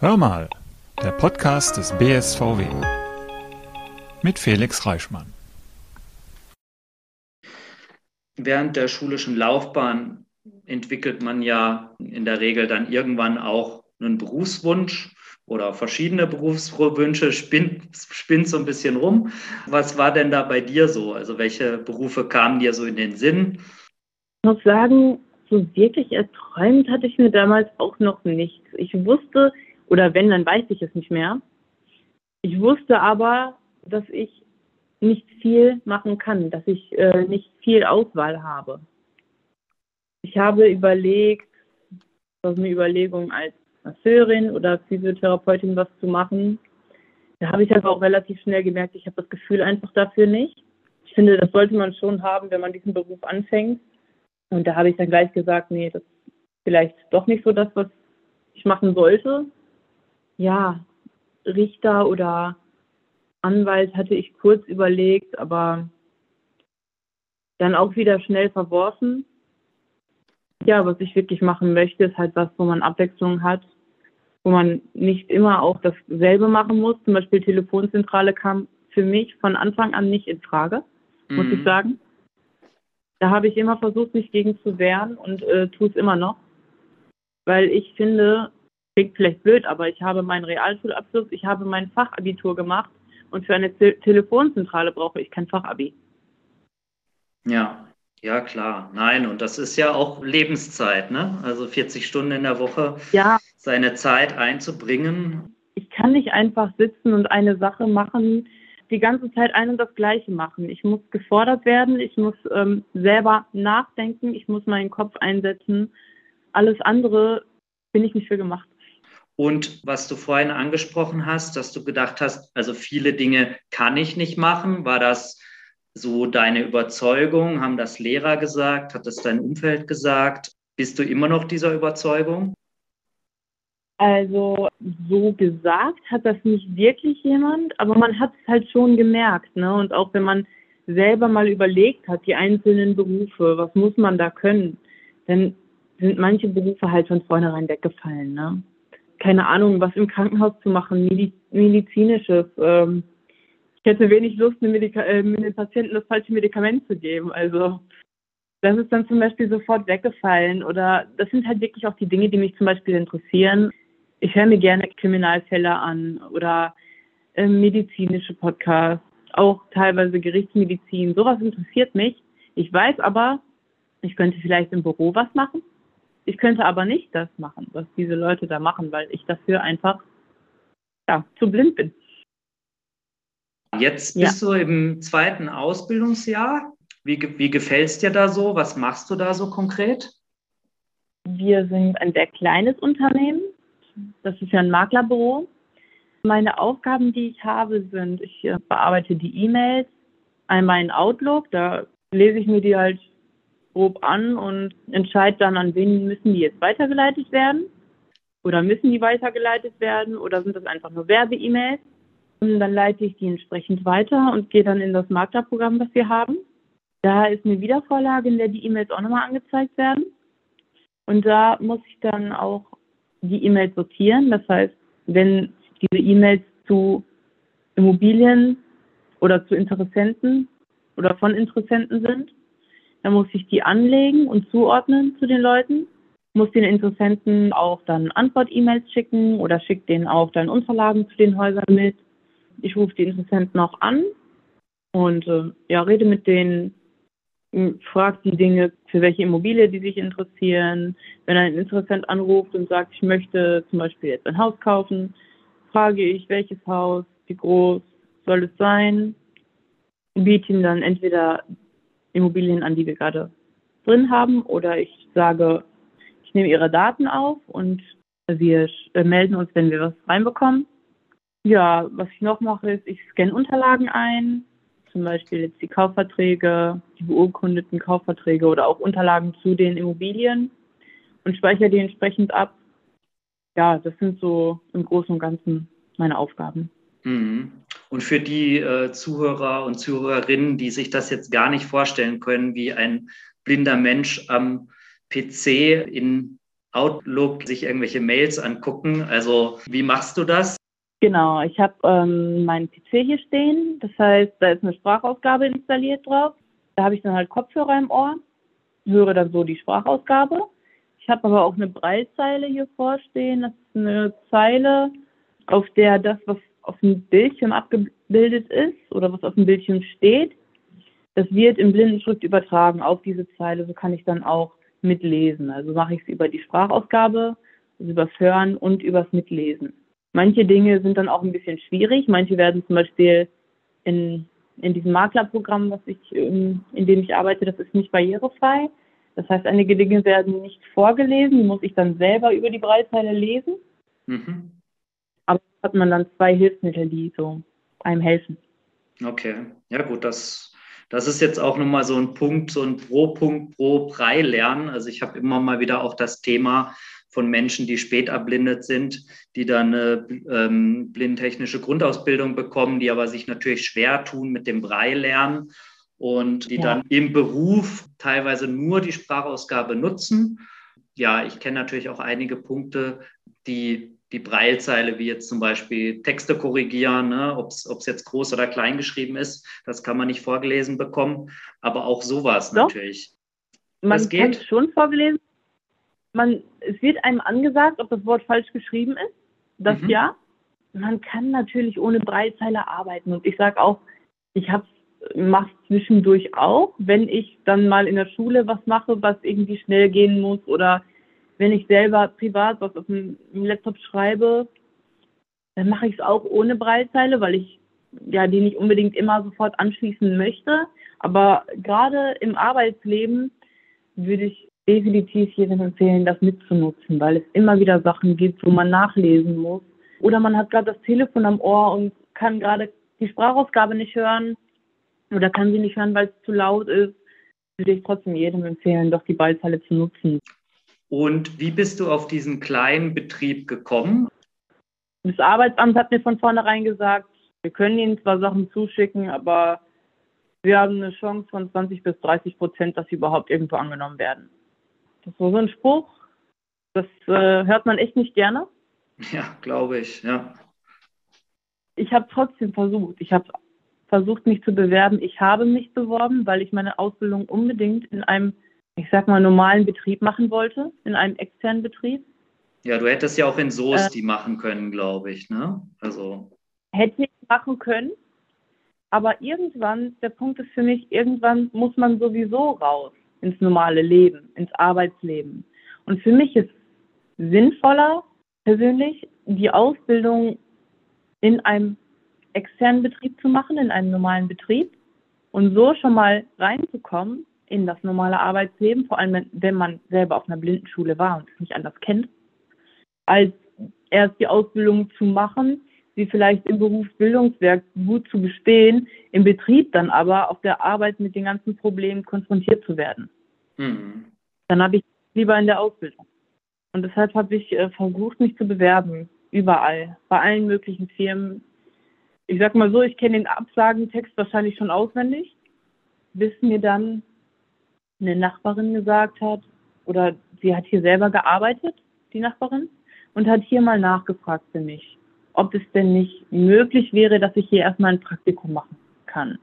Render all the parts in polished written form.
Hör mal, der Podcast des BSVW mit Felix Reichmann. Während der schulischen Laufbahn entwickelt man ja in der Regel dann irgendwann auch einen Berufswunsch oder verschiedene Berufswünsche, spinnt so ein bisschen rum. Was war denn da bei dir so? Also welche Berufe kamen dir so in den Sinn? Ich muss sagen, so wirklich erträumt hatte ich mir damals auch noch nichts. Ich wusste, oder wenn, dann weiß ich es nicht mehr. Ich wusste aber, dass ich nicht viel machen kann, dass ich nicht viel Auswahl habe. Ich habe überlegt, aus einer Überlegung als Masseurin oder Physiotherapeutin was zu machen. Da habe ich aber auch relativ schnell gemerkt, ich habe das Gefühl einfach dafür nicht. Ich finde, das sollte man schon haben, wenn man diesen Beruf anfängt. Und da habe ich dann gleich gesagt, nee, das ist vielleicht doch nicht so das, was ich machen sollte. Ja, Richter oder Anwalt hatte ich kurz überlegt, aber dann auch wieder schnell verworfen. Ja, was ich wirklich machen möchte, ist halt was, wo man Abwechslung hat, wo man nicht immer auch dasselbe machen muss. Zum Beispiel Telefonzentrale kam für mich von Anfang an nicht in Frage, muss ich sagen. Da habe ich immer versucht, mich gegen zu wehren und tue es immer noch, weil ich finde, klingt vielleicht blöd, aber ich habe meinen Realschulabschluss, ich habe mein Fachabitur gemacht und für eine Telefonzentrale brauche ich kein Fachabi. Ja, klar. Nein, und das ist ja auch Lebenszeit, ne? Also 40 Stunden in der Woche, Ja, seine Zeit einzubringen. ich kann nicht einfach sitzen und eine Sache machen, die ganze Zeit ein und das Gleiche machen. Ich muss gefordert werden, ich muss selber nachdenken, ich muss meinen Kopf einsetzen. Alles andere bin ich nicht für gemacht. Und was du vorhin angesprochen hast, dass du gedacht hast, also viele Dinge kann ich nicht machen. War das so deine Überzeugung? Haben das Lehrer gesagt? Hat das dein Umfeld gesagt? Bist du immer noch dieser Überzeugung? Also so gesagt hat das nicht wirklich jemand, aber man hat es halt schon gemerkt, ne? Und auch wenn man selber mal überlegt hat, die einzelnen Berufe, was muss man da können, dann sind manche Berufe halt von vornherein weggefallen, ne? Keine Ahnung, was im Krankenhaus zu machen, medizinisches. Ich hätte wenig Lust, mit den Patienten das falsche Medikament zu geben. Also das ist dann zum Beispiel sofort weggefallen. Oder das sind halt wirklich auch die Dinge, die mich zum Beispiel interessieren. Ich höre mir gerne Kriminalfälle an oder medizinische Podcasts, auch teilweise Gerichtsmedizin. Sowas interessiert mich. Ich weiß aber, ich könnte vielleicht im Büro was machen. Ich könnte aber nicht das machen, was diese Leute da machen, weil ich dafür einfach zu blind bin. Jetzt bist du im zweiten Ausbildungsjahr. Wie gefällt es dir da so? Was machst du da so konkret? Wir sind ein sehr kleines Unternehmen. Das ist ja ein Maklerbüro. Meine Aufgaben, die ich habe, sind, ich bearbeite die E-Mails, einmal in Outlook, da lese ich mir die halt grob an und entscheide dann, an wen müssen die jetzt weitergeleitet werden oder müssen die weitergeleitet werden oder sind das einfach nur Werbe-E-Mails. Und dann leite ich die entsprechend weiter und gehe dann in das Maklerprogramm, das wir haben. Da ist eine Wiedervorlage, in der die E-Mails auch nochmal angezeigt werden. Und da muss ich dann auch die E-Mails sortieren. Das heißt, wenn diese E-Mails zu Immobilien oder zu Interessenten oder von Interessenten sind, dann muss ich die anlegen und zuordnen zu den Leuten, muss den Interessenten auch dann Antwort-E-Mails schicken oder schicke denen auch dann Unterlagen zu den Häusern mit. Ich rufe die Interessenten auch an und rede mit denen, frage die Dinge, für welche Immobilie die sich interessieren. Wenn ein Interessent anruft und sagt, ich möchte zum Beispiel jetzt ein Haus kaufen, frage ich, welches Haus, wie groß soll es sein, biete ihm dann entweder Immobilien an, die wir gerade drin haben, oder ich sage, ich nehme ihre Daten auf und wir melden uns, wenn wir was reinbekommen. Ja, was ich noch mache, ist, ich scanne Unterlagen ein, zum Beispiel jetzt die Kaufverträge, die beurkundeten Kaufverträge oder auch Unterlagen zu den Immobilien und speichere die entsprechend ab. Ja, das sind so im Großen und Ganzen meine Aufgaben. Und für die Zuhörer und Zuhörerinnen, die sich das jetzt gar nicht vorstellen können, wie ein blinder Mensch am PC in Outlook sich irgendwelche Mails angucken. Also wie machst du das? Genau, ich habe meinen PC hier stehen. Das heißt, da ist eine Sprachausgabe installiert drauf. Da habe ich dann halt Kopfhörer im Ohr, höre dann so die Sprachausgabe. Ich habe aber auch eine Braillezeile hier vorstehen. Das ist eine Zeile, auf der das, was auf dem Bildschirm abgebildet ist oder was auf dem Bildschirm steht, das wird in Blindenschrift übertragen auf diese Zeile. So kann ich dann auch mitlesen. Also mache ich es über die Sprachausgabe, also übers Hören und übers Mitlesen. Manche Dinge sind dann auch ein bisschen schwierig. Manche werden zum Beispiel in diesem Maklerprogramm, in dem ich arbeite, das ist nicht barrierefrei. Das heißt, einige Dinge werden nicht vorgelesen, die muss ich dann selber über die Braillezeile lesen. Mhm. Aber da hat man dann 2 Hilfsmittel, die so einem helfen. Okay, ja gut, das ist jetzt auch nochmal so ein Punkt, so ein Pro-Punkt pro Braille lernen. Also ich habe immer mal wieder auch das Thema von Menschen, die späterblindet sind, die dann eine blindentechnische Grundausbildung bekommen, die aber sich natürlich schwer tun mit dem Braille lernen und die dann im Beruf teilweise nur die Sprachausgabe nutzen. Ja, ich kenne natürlich auch einige Punkte, die Braillezeile, wie jetzt zum Beispiel Texte korrigieren, ne? Ob es jetzt groß oder klein geschrieben ist, das kann man nicht vorgelesen bekommen, aber auch sowas Doch, natürlich. man kann es schon vorgelesen. Es wird einem angesagt, ob das Wort falsch geschrieben ist. Das ja. Man kann natürlich ohne Braillezeile arbeiten. Und ich sage auch, mache es zwischendurch auch, wenn ich dann mal in der Schule was mache, was irgendwie schnell gehen muss oder wenn ich selber privat was auf dem Laptop schreibe, dann mache ich es auch ohne Braillezeile, weil ich die nicht unbedingt immer sofort anschließen möchte. Aber gerade im Arbeitsleben würde ich definitiv jedem empfehlen, das mitzunutzen, weil es immer wieder Sachen gibt, wo man nachlesen muss. Oder man hat gerade das Telefon am Ohr und kann gerade die Sprachausgabe nicht hören oder kann sie nicht hören, weil es zu laut ist. Würde ich trotzdem jedem empfehlen, doch die Braillezeile zu nutzen. Und wie bist du auf diesen kleinen Betrieb gekommen? Das Arbeitsamt hat mir von vornherein gesagt, wir können Ihnen zwar Sachen zuschicken, aber wir haben eine Chance von 20-30%, dass sie überhaupt irgendwo angenommen werden. Das war so ein Spruch, das hört man echt nicht gerne. Ja, glaube ich, ja. Ich habe trotzdem versucht. Ich habe versucht, mich zu bewerben. Ich habe mich beworben, weil ich meine Ausbildung unbedingt in einem, ich sag mal, normalen Betrieb machen wollte, in einem externen Betrieb. Ja, du hättest ja auch in Soest die machen können, glaube ich, ne? Also. Hätte ich machen können, aber irgendwann, der Punkt ist für mich, irgendwann muss man sowieso raus ins normale Leben, ins Arbeitsleben. Und für mich ist sinnvoller, persönlich, die Ausbildung in einem externen Betrieb zu machen, in einem normalen Betrieb und so schon mal reinzukommen in das normale Arbeitsleben, vor allem wenn man selber auf einer Blindenschule war und es nicht anders kennt, als erst die Ausbildung zu machen, sie vielleicht im Berufsbildungswerk gut zu bestehen, im Betrieb dann aber auf der Arbeit mit den ganzen Problemen konfrontiert zu werden. Dann habe ich lieber in der Ausbildung. Und deshalb habe ich versucht, mich zu bewerben, überall, bei allen möglichen Firmen. Ich sag mal so, ich kenne den Absagentext wahrscheinlich schon auswendig, bis mir dann eine Nachbarin gesagt hat, oder sie hat hier selber gearbeitet, die Nachbarin, und hat hier mal nachgefragt für mich, ob es denn nicht möglich wäre, dass ich hier erstmal ein Praktikum machen kann.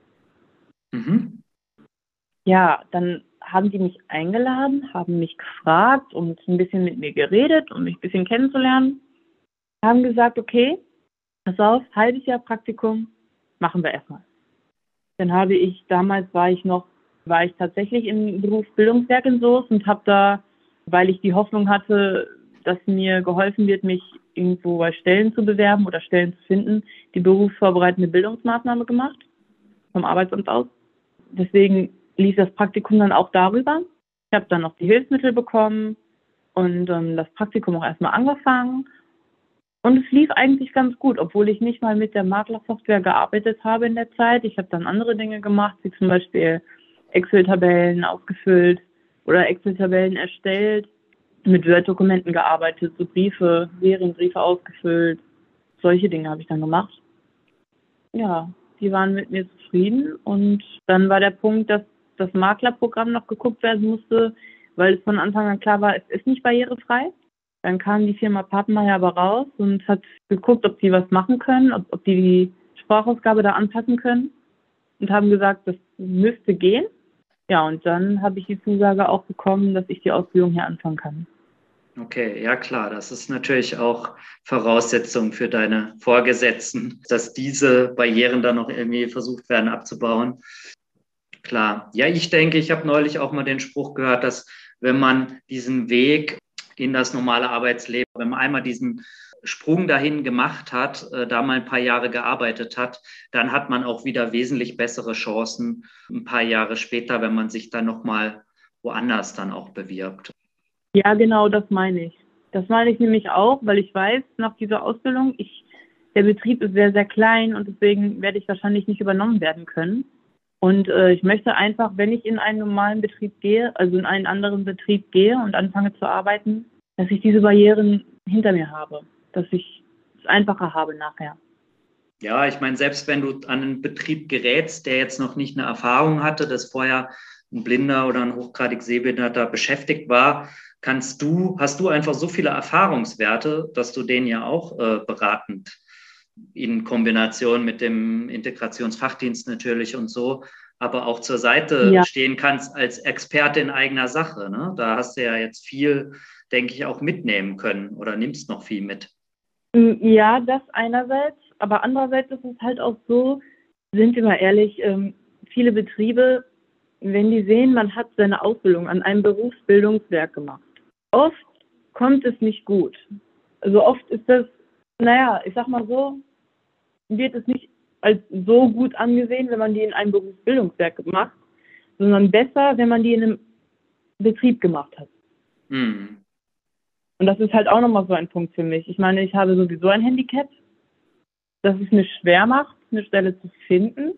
Ja, dann haben die mich eingeladen, haben mich gefragt und ein bisschen mit mir geredet, um mich ein bisschen kennenzulernen. Haben gesagt, okay, pass auf, halbes Jahr Praktikum, machen wir erstmal. Dann habe ich, damals war ich tatsächlich im Berufsbildungswerk in Soest und habe da, weil ich die Hoffnung hatte, dass mir geholfen wird, mich irgendwo bei Stellen zu bewerben oder Stellen zu finden, die berufsvorbereitende Bildungsmaßnahme gemacht, vom Arbeitsamt aus. Deswegen lief das Praktikum dann auch darüber. Ich habe dann noch die Hilfsmittel bekommen und das Praktikum auch erstmal angefangen. Und es lief eigentlich ganz gut, obwohl ich nicht mal mit der Maklersoftware gearbeitet habe in der Zeit. Ich habe dann andere Dinge gemacht, wie zum Beispiel Excel-Tabellen ausgefüllt oder Excel-Tabellen erstellt, mit Word-Dokumenten gearbeitet, so Briefe, Serienbriefe ausgefüllt. Solche Dinge habe ich dann gemacht. Ja, die waren mit mir zufrieden. Und dann war der Punkt, dass das Maklerprogramm noch geguckt werden musste, weil es von Anfang an klar war, es ist nicht barrierefrei. Dann kam die Firma Pappenheimer aber raus und hat geguckt, ob die was machen können, ob die Sprachausgabe da anpassen können und haben gesagt, das müsste gehen. Ja, und dann habe ich die Zusage auch bekommen, dass ich die Ausbildung hier anfangen kann. Okay, ja klar, das ist natürlich auch Voraussetzung für deine Vorgesetzten, dass diese Barrieren dann noch irgendwie versucht werden abzubauen. Klar. Ja, ich denke, ich habe neulich auch mal den Spruch gehört, dass wenn man diesen Weg in das normale Arbeitsleben, wenn man einmal diesen Sprung dahin gemacht hat, da mal ein paar Jahre gearbeitet hat, dann hat man auch wieder wesentlich bessere Chancen ein paar Jahre später, wenn man sich dann nochmal woanders dann auch bewirbt. Ja, genau, das meine ich. Das meine ich nämlich auch, weil ich weiß, nach dieser Ausbildung, der Betrieb ist sehr, sehr klein und deswegen werde ich wahrscheinlich nicht übernommen werden können. Und ich möchte einfach, wenn ich in einen normalen Betrieb gehe, also in einen anderen Betrieb gehe und anfange zu arbeiten, dass ich diese Barrieren hinter mir habe, dass ich es einfacher habe nachher. Ja, ich meine, selbst wenn du an einen Betrieb gerätst, der jetzt noch nicht eine Erfahrung hatte, dass vorher ein Blinder oder ein hochgradig Sehbehinderter beschäftigt war, hast du einfach so viele Erfahrungswerte, dass du den ja auch beratend in Kombination mit dem Integrationsfachdienst natürlich und so, aber auch zur Seite stehen kannst als Experte in eigener Sache. Ne? Da hast du ja jetzt viel, denke ich, auch mitnehmen können oder nimmst noch viel mit. Ja, das einerseits, aber andererseits ist es halt auch so, sind wir mal ehrlich, viele Betriebe, wenn die sehen, man hat seine Ausbildung an einem Berufsbildungswerk gemacht, oft kommt es nicht gut. Also oft ist das, ich sag mal so, wird es nicht als so gut angesehen, wenn man die in einem Berufsbildungswerk macht, sondern besser, wenn man die in einem Betrieb gemacht hat. Mhm. Und das ist halt auch nochmal so ein Punkt für mich. Ich meine, ich habe sowieso ein Handicap, das es mir schwer macht, eine Stelle zu finden.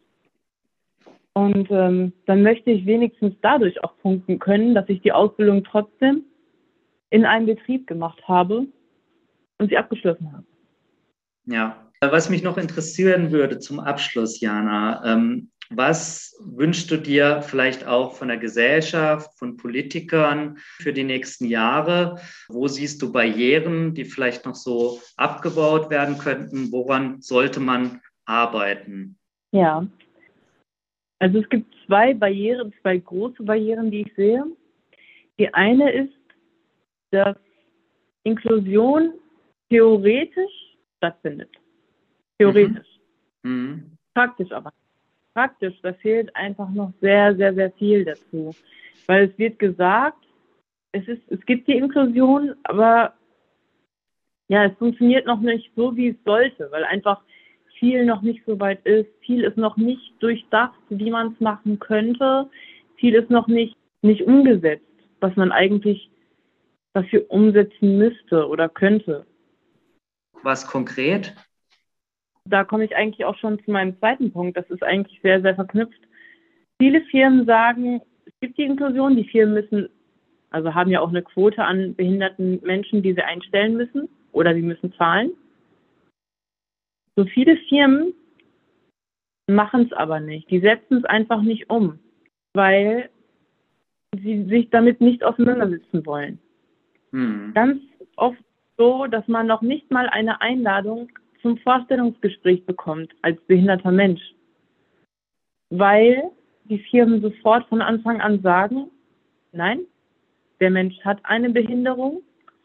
Und dann möchte ich wenigstens dadurch auch punkten können, dass ich die Ausbildung trotzdem in einem Betrieb gemacht habe und sie abgeschlossen habe. Ja, was mich noch interessieren würde zum Abschluss, Jana, was wünschst du dir vielleicht auch von der Gesellschaft, von Politikern für die nächsten Jahre? Wo siehst du Barrieren, die vielleicht noch so abgebaut werden könnten? Woran sollte man arbeiten? Ja, also es gibt zwei große Barrieren, die ich sehe. Die eine ist, dass Inklusion theoretisch stattfindet. Theoretisch. Mhm. Praktisch aber. Praktisch, da fehlt einfach noch sehr, sehr, sehr viel dazu. Weil es wird gesagt, es gibt die Inklusion, aber ja, es funktioniert noch nicht so, wie es sollte, weil einfach viel noch nicht so weit ist. Viel ist noch nicht durchdacht, wie man es machen könnte. Viel ist noch nicht umgesetzt, was man eigentlich dafür umsetzen müsste oder könnte. Was konkret? Da komme ich eigentlich auch schon zu meinem zweiten Punkt. Das ist eigentlich sehr, sehr verknüpft. Viele Firmen sagen, es gibt die Inklusion. Die Firmen haben ja auch eine Quote an behinderten Menschen, die sie einstellen müssen oder sie müssen zahlen. So viele Firmen machen es aber nicht. Die setzen es einfach nicht um, weil sie sich damit nicht auseinandersetzen wollen. Ganz oft so, dass man noch nicht mal eine Einladung zum Vorstellungsgespräch bekommt als behinderter Mensch, weil die Firmen sofort von Anfang an sagen, nein, der Mensch hat eine Behinderung,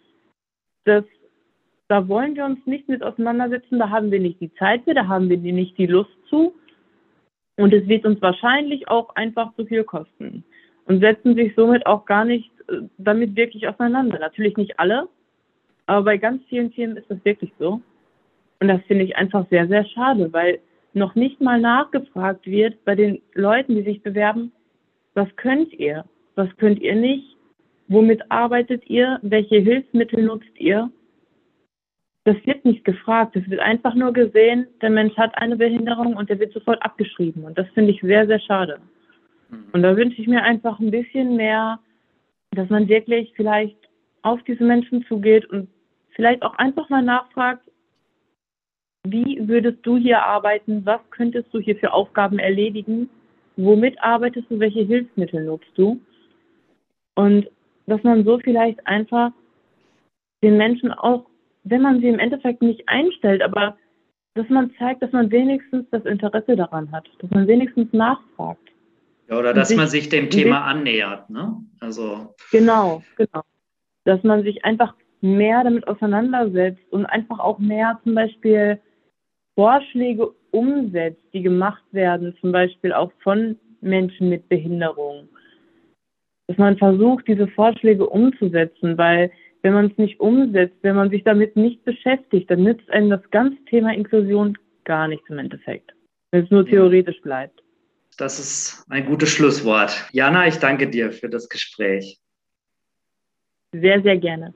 da wollen wir uns nicht mit auseinandersetzen, da haben wir nicht die Zeit für, da haben wir nicht die Lust zu und es wird uns wahrscheinlich auch einfach zu viel kosten und setzen sich somit auch gar nicht damit wirklich auseinander. Natürlich nicht alle, aber bei ganz vielen Firmen ist das wirklich so. Und das finde ich einfach sehr, sehr schade, weil noch nicht mal nachgefragt wird bei den Leuten, die sich bewerben, was könnt ihr nicht, womit arbeitet ihr, welche Hilfsmittel nutzt ihr. Das wird nicht gefragt, es wird einfach nur gesehen, der Mensch hat eine Behinderung und der wird sofort abgeschrieben. Und das finde ich sehr, sehr schade. Und da wünsche ich mir einfach ein bisschen mehr, dass man wirklich vielleicht auf diese Menschen zugeht und vielleicht auch einfach mal nachfragt, wie würdest du hier arbeiten? Was könntest du hier für Aufgaben erledigen? Womit arbeitest du? Welche Hilfsmittel nutzt du? Und dass man so vielleicht einfach den Menschen auch, wenn man sie im Endeffekt nicht einstellt, aber dass man zeigt, dass man wenigstens das Interesse daran hat, dass man wenigstens nachfragt. Ja, oder dass man sich dem Thema annähert, ne? Also. Genau. Dass man sich einfach mehr damit auseinandersetzt und einfach auch mehr zum Beispiel Vorschläge umsetzt, die gemacht werden, zum Beispiel auch von Menschen mit Behinderung. Dass man versucht, diese Vorschläge umzusetzen, weil wenn man es nicht umsetzt, wenn man sich damit nicht beschäftigt, dann nützt einem das ganze Thema Inklusion gar nichts im Endeffekt, wenn es nur theoretisch bleibt. Das ist ein gutes Schlusswort. Jana, ich danke dir für das Gespräch. Sehr, sehr gerne.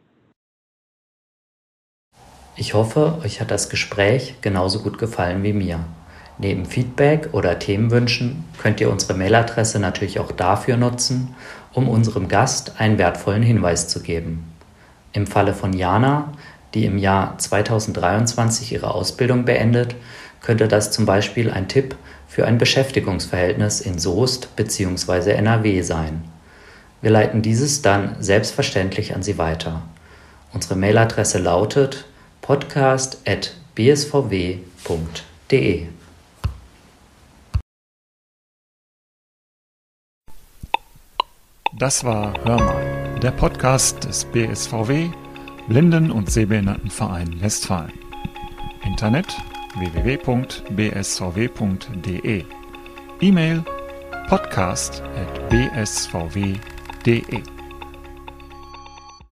Ich hoffe, euch hat das Gespräch genauso gut gefallen wie mir. Neben Feedback oder Themenwünschen könnt ihr unsere Mailadresse natürlich auch dafür nutzen, um unserem Gast einen wertvollen Hinweis zu geben. Im Falle von Jana, die im Jahr 2023 ihre Ausbildung beendet, könnte das zum Beispiel ein Tipp für ein Beschäftigungsverhältnis in Soest bzw. NRW sein. Wir leiten dieses dann selbstverständlich an Sie weiter. Unsere Mailadresse lautet podcast@bsvw.de. Das war Hör mal, der Podcast des BSVW, Blinden- und Sehbehindertenverein Westfalen. Internet www.bsvw.de. E-Mail podcast@bsvw.de.